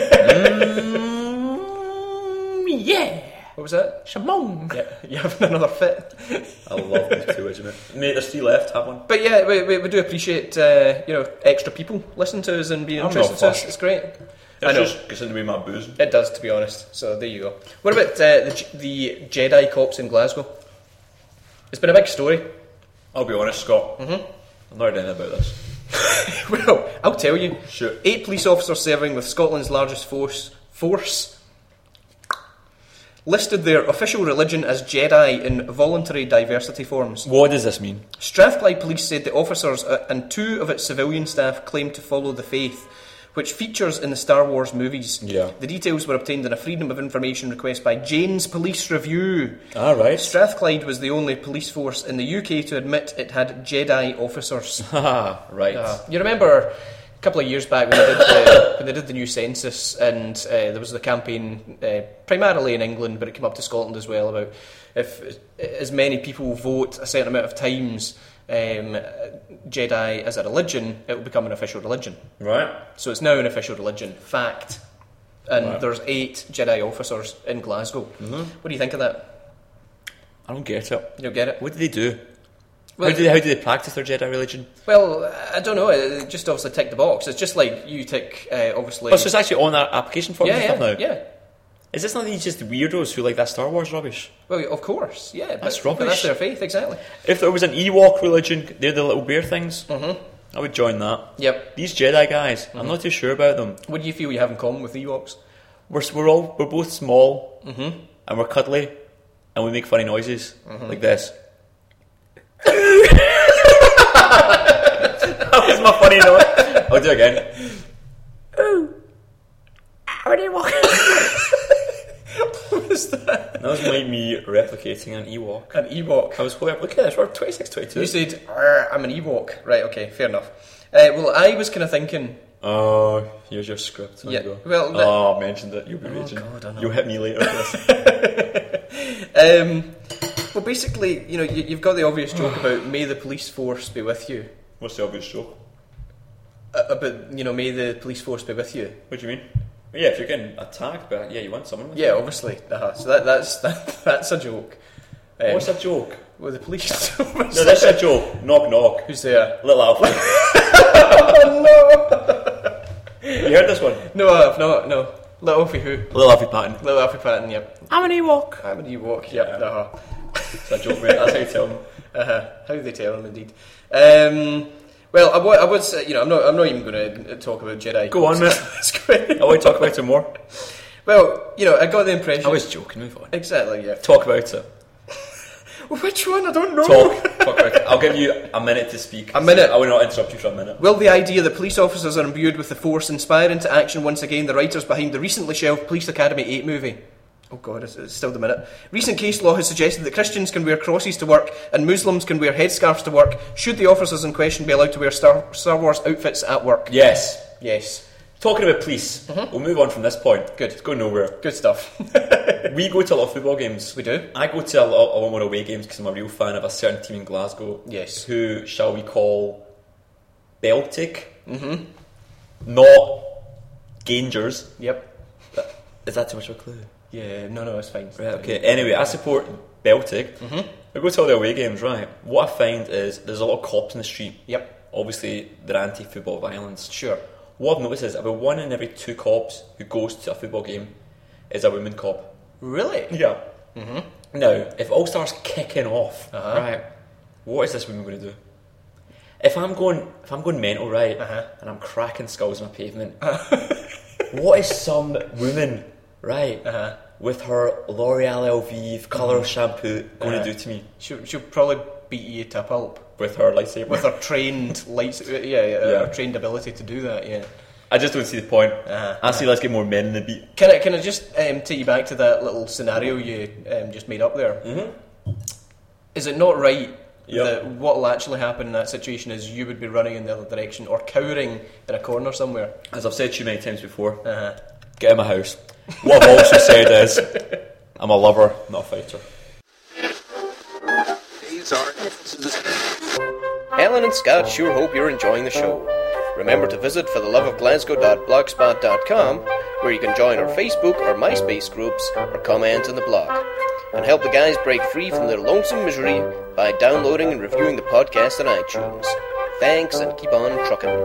mm, yeah. What was that? Shamong. Yeah, you having another fit. I love potato wedges, mate. Mate, there's three left. Have one. But yeah, we, we, we do appreciate uh, you know extra people listening to us and being I'm interested not to us. fussed. It's great. It I know. just gets into me my boozing. It does, to be honest. So there you go. What about uh, the, the Jedi cops in Glasgow? It's been a big story. I'll be honest, Scott. Mm-hmm. I've not heard anything about this. Well, I'll tell you. Shoot. Eight police officers serving with Scotland's largest force force listed their official religion as Jedi in voluntary diversity forms. What does this mean? Strathclyde Police said the officers uh, and two of its civilian staff claimed to follow the faith, which features in the Star Wars movies. Yeah. The details were obtained in a Freedom of Information request by Jane's Police Review. Ah, right. Strathclyde was the only police force in the U K to admit it had Jedi officers. Haha, right. Uh, you remember a couple of years back when they did the, when they did the new census, and uh, there was the campaign uh, primarily in England, but it came up to Scotland as well, about if as many people vote a certain amount of times um, Jedi as a religion, it will become an official religion. Right. So it's now an official religion. Fact. And Right. there's eight Jedi officers in Glasgow. Mm-hmm. What do you think of that? I don't get it. You don't get it? What do they do? Well, how, do they, how do they practice their Jedi religion? Well, I don't know. It just obviously tick the box. It's just like you tick, uh, obviously... Oh, so it's actually on that application form yeah, and stuff yeah, now? yeah. Is this not these just weirdos who like that Star Wars rubbish? Well, of course, yeah. That's but, but rubbish. that's their faith, exactly. If there was an Ewok religion, they're the little bear things, Mm-hmm. I would join that. Yep. These Jedi guys, I'm not too sure about them. What do you feel you have in common with Ewoks? We're, we're all we're both small, Mm-hmm. and we're cuddly, and we make funny noises, like this. That was my funny noise. I'll do it again. Ooh. How do you walk? What was that? That was like me replicating an Ewok. An Ewok. I was hoping, look at this, we're twenty-six, twenty-two. You said, "Arr, I'm an Ewok." Right, okay, fair enough. Uh, well, I was kind of thinking... Oh, here's your script. There Yeah, you go. well, that- oh, I mentioned it. You'll be Oh, raging. God, I know. You'll hit me later for this. Um, well, basically, you know, you, you've got the obvious joke about may the police force be with you. What's the obvious joke? Uh, about, you know, may the police force be with you. What do you mean? Yeah, if you're getting attacked, but yeah, you want someone with Yeah, you. obviously. Uh-huh. So that, that's that, that's a joke. Um, What's a joke? Well, the police... No, this is a joke. Knock, knock. Who's there? Little Alfie. Oh, no! You heard this one? No, I've not, no. Little Alfie who? Little Alfie Patton. Little Alfie Patton, yep. I'm an Ewok. I'm an Ewok, yep, Yeah. uh-huh. It's a joke, mate. That's how you tell them. Uh-huh. How do they tell them, indeed? Um, well, I, w- I would say, you know, I'm not, I'm not even going to talk about Jedi. Go on, mate. Let's go ahead. I want to talk about it more. Well, you know, I got the impression... I was joking, move on. Exactly, yeah. Talk about it. Which one? I don't know. Talk. Talk about it. I'll give you a minute to speak. A minute? I will not interrupt you for a minute. Will the idea that police officers are imbued with the force inspire into action once again the writers behind the recently shelved Police Academy eight movie? Oh god, it's, it's still the minute. Recent case law has suggested that Christians can wear crosses to work and Muslims can wear headscarves to work. Should the officers in question be allowed to wear Star, Star Wars outfits at work? Yes. Yes. Talking about police, we'll move on from this point. Good. It's going nowhere. Good stuff. We go to a lot of football games. We do. I go to a lot, a lot more away games because I'm a real fan of a certain team in Glasgow. Yes. Who shall we call Celtic? Mm-hmm. Not Gangers. Yep. Is that too much of a clue? Yeah, no, no, it's fine. Right, okay. Anyway, I support Celtic. Mm-hmm. We go to all the away games, right? What I find is there's a lot of cops in the street. Yep. Obviously, they're anti-football violence. Sure. What I've noticed is about one in every two cops who goes to a football game is a woman cop. Really? Yeah. Mm-hmm. Now, if it all starts kicking off, Uh-huh. right, what is this woman going to do? If I'm going, if I'm going mental, right, Uh-huh. and I'm cracking skulls on a pavement, what is some woman, right, Uh-huh. with her L'Oreal Elvive colour Mm-hmm. shampoo going Uh-huh. to do to me She'll, she'll probably beat you to a pulp. with her lightsaber? With her trained lights, yeah, yeah, Yeah. her trained ability to do that, yeah. I just don't see the point. Uh-huh. I see let's get more men in the beat. Can I, can I just um, take you back to that little scenario you um, just made up there? Mm-hmm. Is it not right Yep. that what will actually happen in that situation is you would be running in the other direction or cowering in a corner somewhere? As I've said to you many times before, Uh-huh. get in my house. What I've also said is, I'm a lover, not a fighter. Helen and Scott sure hope you're enjoying the show. Remember to visit for the love of glasgow dot blogspot dot com, where you can join our Facebook or MySpace groups or comment on the blog, and help the guys break free from their lonesome misery by downloading and reviewing the podcast on iTunes. Thanks, and keep on trucking.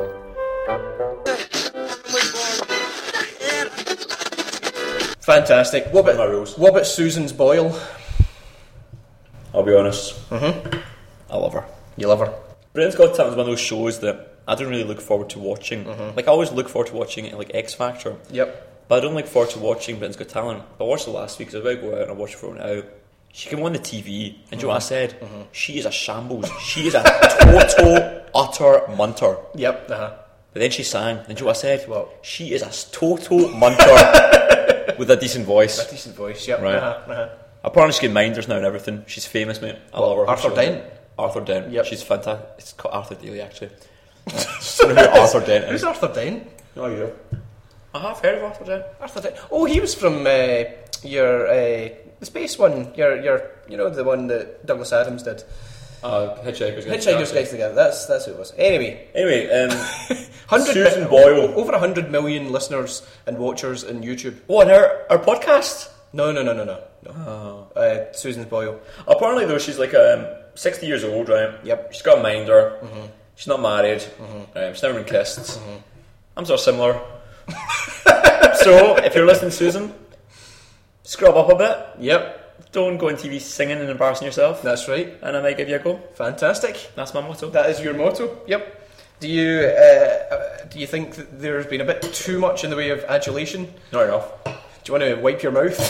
Fantastic. What My about, rules. what about Susan's Boyle? I'll be honest. Mm-hmm. I love her. You love her. Britain's Got Talent is one of those shows that I don't really look forward to watching. Mm-hmm. Like, I always look forward to watching it, like X Factor. Yep. But I don't look forward to watching Britain's Got Talent. But I watched it last week, so I was about to go out and I watched it for now. She came on the T V, and do you know what I said? Mm-hmm. She is a shambles. She is a total, utter munter. Yep. Uh-huh. But then she sang, and do you know what I said? What? She is a total munter with a decent voice. A decent voice, yep. Right. Uh-huh. Uh-huh. Apparently she can minders now and everything. She's famous, mate. I love her. Arthur She's- Dent? Arthur Dent. Yep. She's fantastic. It's called Arthur Daly, actually. I don't know who Arthur Dent Who's is. Arthur Dent? Oh, yeah. I have heard of Arthur Dent. Arthur Dent. Oh, he was from uh, your uh, the space one. Your your you know the one that Douglas Adams did. Uh, Hitchhiker's Guide to Hitchhiker's the Guide together. That's that's who it was. Anyway, Anyway, um, hundred Susan mi- Boyle. over a hundred million listeners and watchers in YouTube. what, our, our podcast? No, no, no, no, no. no. Oh. Uh, Susan's Boyle. Apparently, though, she's like um, sixty years old, right? Yep. She's got a minder. Mm-hmm. She's not married. Mm-hmm. Um, she's never been kissed. Mm-hmm. I'm sort of similar. So, if you're listening, Susan, scrub up a bit. Yep, Don't go on T V singing and embarrassing yourself. that's right. And I might give you a go. Fantastic. That's my motto. That is your motto. Yep. Do you uh, uh, do you think that there's been a bit too much in the way of adulation? Not enough. Do you want to wipe your mouth?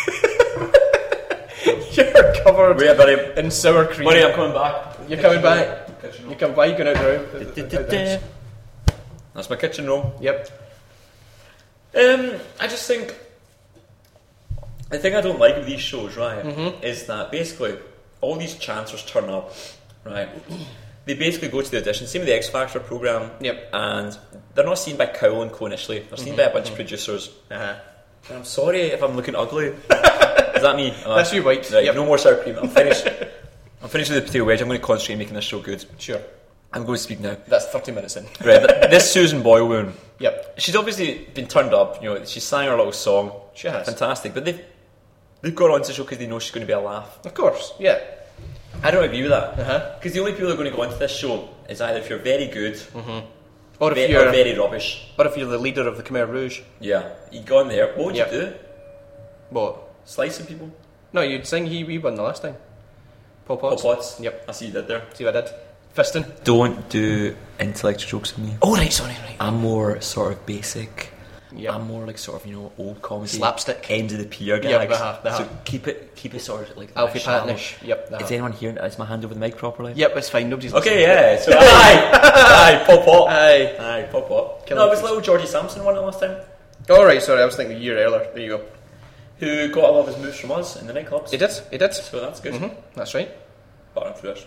You're covered Wait, buddy. in sour cream. Buddy, I'm coming back. You're coming back. You come. Why are you going out the room? out the house? That's my kitchen roll. Yep. Um, I just think the thing I don't like with these shows, right, Mm-hmm. is that basically all these chancers turn up, right? They basically go to the audition, same with the X Factor program, Yep. and they're not seen by Cowell and Co initially. They're seen by a bunch of producers. Uh-huh. And I'm sorry if I'm looking ugly. Is that me? Uh, That's you, White. Right, Yep. no more sour cream. I'm finished. I'm finished with the potato wedge. I'm going to concentrate on making this show good. Sure. I'm going to speak now. That's thirty minutes in. Right, th- this Susan Boyle woman. Yep. She's obviously been turned up. You know, she sang her little song. She has. Fantastic, but they've they've got onto the show because they know she's going to be a laugh. Of course. Yeah. I don't agree with that. Uh-huh. Because the only people who are going to go into this show is either if you're very good Or if ve- you're or very rubbish. or if you're the leader of the Khmer Rouge. Yeah, you go in there. What would Yep. you do? What? Slicing people? No, you'd sing. He we won the last time. Pol Pop Pot's. pots? Yep. I see you did there. See what I did? Fisting. Don't do intellectual jokes with me. Oh right, sorry, right. I'm more sort of basic. Yep. I'm more like sort of, you know, old comedy. Slapstick. End of the pier gags. Yep, uh-huh, uh-huh. So keep it keep it sort of like Alfie shallow. Pattonish. Yep. uh-huh. Is anyone hearing? Is my hand over the mic properly? Yep, it's fine. Nobody's Okay, yeah. So aye, aye, pop pop, Aye. aye, pop pop. Kill No, him, it was please. little Georgie Sampson won it last time, All right, sorry. I was thinking a year earlier. There you go. who got a lot of his moves from us in the nightclubs. He did. He did. So that's good. hmm That's right. But I'm fresh.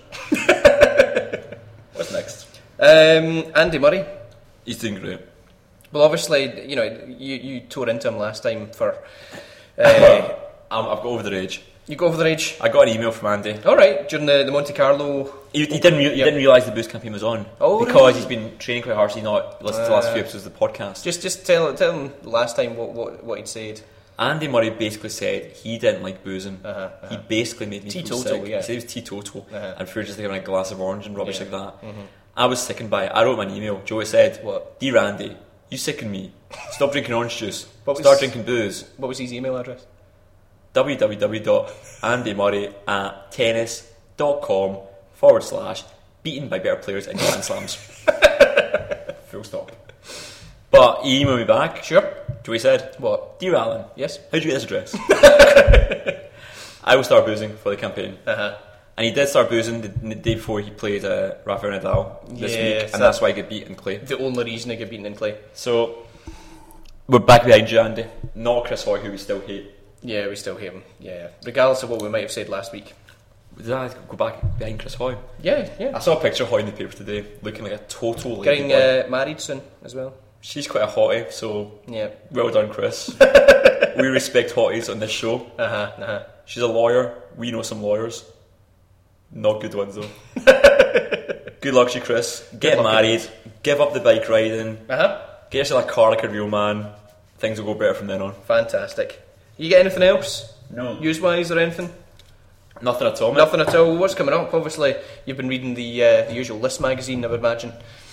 What's next? Um, Andy Murray. He's doing great. Well, obviously, you know, you, you tore into him last time for. Uh, I'm, I've got over the rage. you go over the age. I got an email from Andy. All right, during the, the Monte Carlo. He, he didn't. Re- he Yep. didn't realise the boost campaign was on Oh, because really? he's been training quite hard. So he's not listened to the last Uh, few episodes of the podcast. Just, just tell, tell him last time what, what, what he'd said. Andy Murray basically said he didn't like boozing. Uh-huh, uh-huh. He basically made me feel Teetotal, sick. yeah. He said he was teetotal, Uh-huh. and for just like having a glass of orange and rubbish Yeah. like that. I was sickened by it. I wrote him an email. Joey said, What? "Dear Andy, you sicken me. Stop drinking orange juice. What was- Start drinking booze. What was his email address? www.andymurray at tennis.com forward slash beaten by better players in Grand Slams." Full stop. But he emailed me back. Sure. Joey said, What? "Dear Alan, Yes. how'd you get this address?" I will start boozing for the campaign. Uh huh. And he did start boozing the, the day before he played uh, Rafael Nadal this Yeah, week, so and that- that's why he got beat in clay. The only reason he got beaten in clay. So we're back behind you, Andy. Not Chris Hoy, who we still hate. Yeah, we still hate him. Yeah, regardless of what we might have said last week. Did I go back behind Chris Hoy? Yeah, I yeah. saw a picture of Hoy in the paper today, looking like a total lady Getting boy. uh, married soon as well. She's quite a hottie, so Yeah. well done, Chris. We respect hotties on this show. Uh huh. Uh huh. She's a lawyer. We know some lawyers. Not good ones though. Good luck to you, Chris. Get luck, married. Give up the bike riding. Uh huh. Get yourself a car like a real man. Things will go better from then on. Fantastic. You get anything else? No. News wise or anything? Nothing at all, mate. Nothing at all. What's coming up? Obviously, you've been reading the uh, the usual List magazine, I would imagine.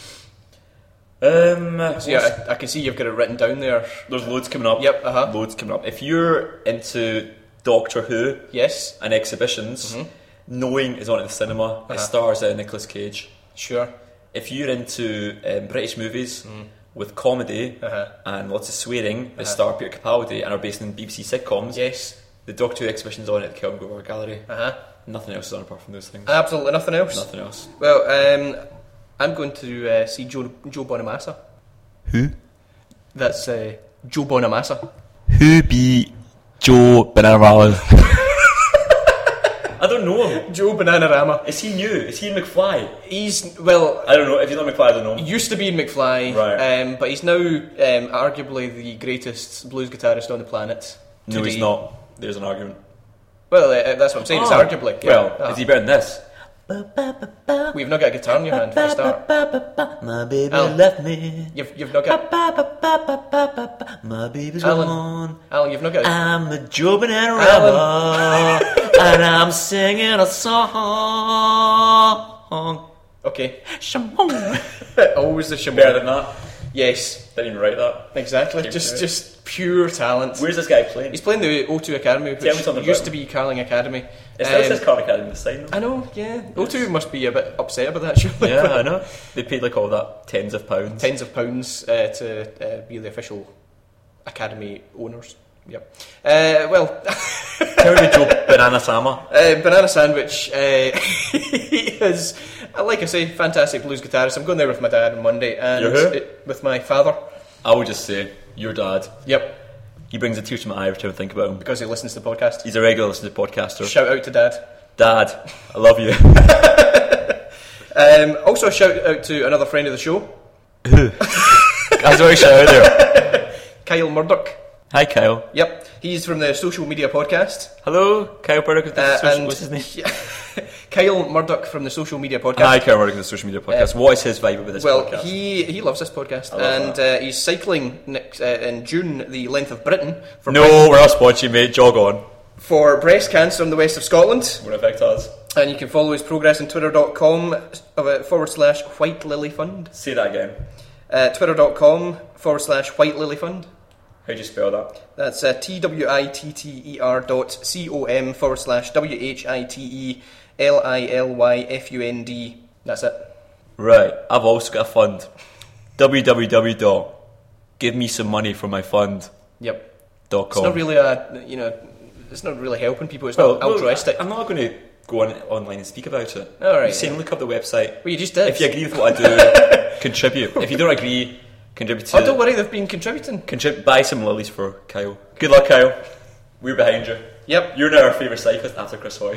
Um, So yeah, I, I can see you've got it written down there. there's loads coming up. Yep, uh-huh. Loads coming up. If you're into Doctor Who Yes. and exhibitions, Knowing is on at the cinema. Uh-huh. It stars uh, Nicolas Cage. Sure. If you're into um, British movies with comedy Uh-huh. and lots of swearing, they star Peter Capaldi and are based in B B C sitcoms. Yes. The Doctor Who exhibition's on at the Kelvingrove Art Gallery. Uh huh. Nothing else is on apart from those things. Absolutely nothing else. Nothing else. Well, um, I'm going to uh, see Joe Joe Bonamassa. Who? That's uh, Joe Bonamassa. Who be Joe Bananarama? I don't know him. Joe Bananarama. Is he new? Is he in McFly? He's well. I don't know. If he's not McFly, I don't know. He used to be in McFly, Right. um, but he's now um, arguably the greatest blues guitarist on the planet. No, he's today. not. There's an argument. Well, uh, that's what I'm saying. It's Oh. arguably. Yeah. Well, Ah. is he better than this? We've not got a guitar in your hand for a start. My baby Alan. left me. You've you've not got My baby's Alan. gone. Alan. You've not got. A, I'm a Joe Bananarama, and I'm singing a song. okay. Shamong. Always the shimon. Better than that. Yes. Didn't even write that. Exactly. Came Just through. just pure talent. Where's this guy playing? He's playing the O two Academy, which Tell me something used about to be Carling Academy. It still Um, says Cardiff Academy on the sign. I know, yeah. O two must be a bit upset about that, surely. Yeah, I know. They paid like all that tens of pounds. Tens of pounds uh, to uh, be the official Academy owners. Yep. Uh, well, Tell me Joe Banana Sama. uh, Banana Sandwich uh, is, uh, like I say, fantastic blues guitarist. I'm going there with my dad on Monday and Your who? it- with my father. I would just say, your dad. Yep, He brings a tear to my eye every time I think about him. because he listens to the podcast. He's a regular listener to podcaster. Shout out to Dad. Dad, I love you. Um, also, a shout out to another friend of the show, I was already shout out there. Kyle Murdoch. Hi, Kyle. Yep, he's from the Social Media Podcast. Hello, Kyle Burdick of the Uh, social, and what's his name? Kyle Murdoch from the Social Media Podcast. Hi, Kyle Burdick of the social media podcast. what is his vibe with this Well, podcast? he he loves this podcast, I love and uh, he's cycling next uh, in June the length of Britain for No, bre- we're not sponsoring, mate. Jog on. for breast cancer in the west of Scotland. What affect us? And you can follow his progress on twitter.com uh, forward slash White Lily Fund. Say that again. Uh, twitter.com forward slash White Lily Fund. How do you spell that? That's uh, T W I T T E R dot C O M forward slash W H I T E L I L Y F U N D. That's it. Right, I've also got a fund. w w w dot give me some money from my fund Yep. dot It's com. not really a, you know, it's not really helping people. It's Well, not altruistic. I'm not going to go on online and speak about it. All right, I'm saying yeah. look up the website. Well, you just did. If you agree with what I do, contribute. If you don't agree, contribute to Oh, don't worry, they've been contributing. Contrib- buy some lilies for Kyle. Good luck, Kyle. We're behind you. Yep. You're now our favourite cyclist after Chris Hoy.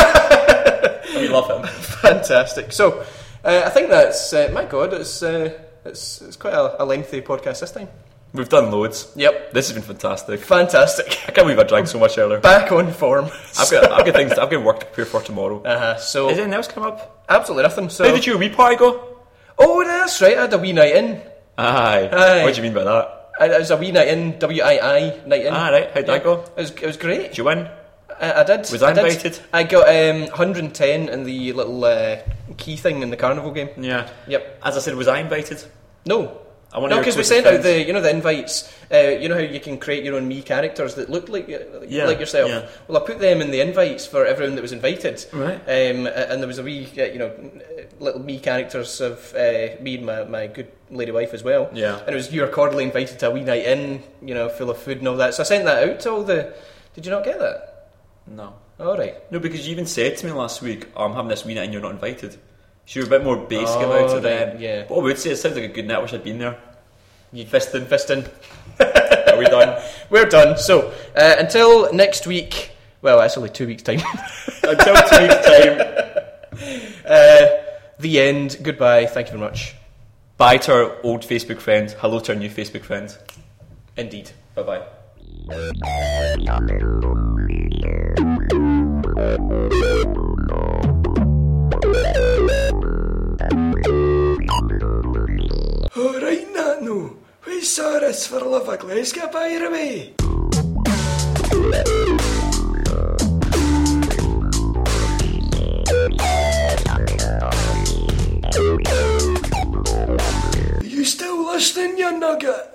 And we love him. Fantastic. So, uh, I think that's, uh, my God, it's, uh, it's, it's quite a, a lengthy podcast this time. We've done loads. Yep. This has been fantastic. Fantastic. I can't believe I drank so much earlier. Back on form. I've got, I've got things. I've got work to prepare for tomorrow. Uh-huh. So, Is anything else come up? absolutely nothing. So, How did your wee party go? oh, that's right, I had a wee night in. Aye. Aye. What do you mean by that? I, it was a wee night in, W I I, night in. Ah, right. How'd that go? It was, it was great. Did you win? I, I did. Was I did. invited? I got um, one hundred ten in the little uh, key thing in the carnival game. Yeah. Yep. As I said, was I invited? No. I want No, your because we closest sent out friends. the, you know, the invites. Uh, you know how you can create your own me characters that look like Yeah, like yourself. yeah. Well, I put them in the invites for everyone that was invited. Right. Um, and there was a wee, uh, you know, little me characters of uh, me and my, my good lady wife as well. Yeah. And it was you are cordially invited to a wee night in, you know, full of food and all that. So I sent that out to all the. Did you not get that? No. Alright. No, because you even said to me last week, oh, I'm having this wee night and you're not invited. So you're a bit more basic Oh, about it. right, then. yeah. But I would say it sounds like a good night. I wish I'd been there. You Fisting. fisting. Are we done? We're done. So, uh, until next week, well, that's only two weeks' time. Until two weeks' time. Uh, the end. Goodbye. Thank you very much. Bye to our old Facebook friends. Hello to our new Facebook friends. Indeed. Bye bye. Alright, Nano. We saw this for love of Glasgow, by the way. Are you still listening, you nugget?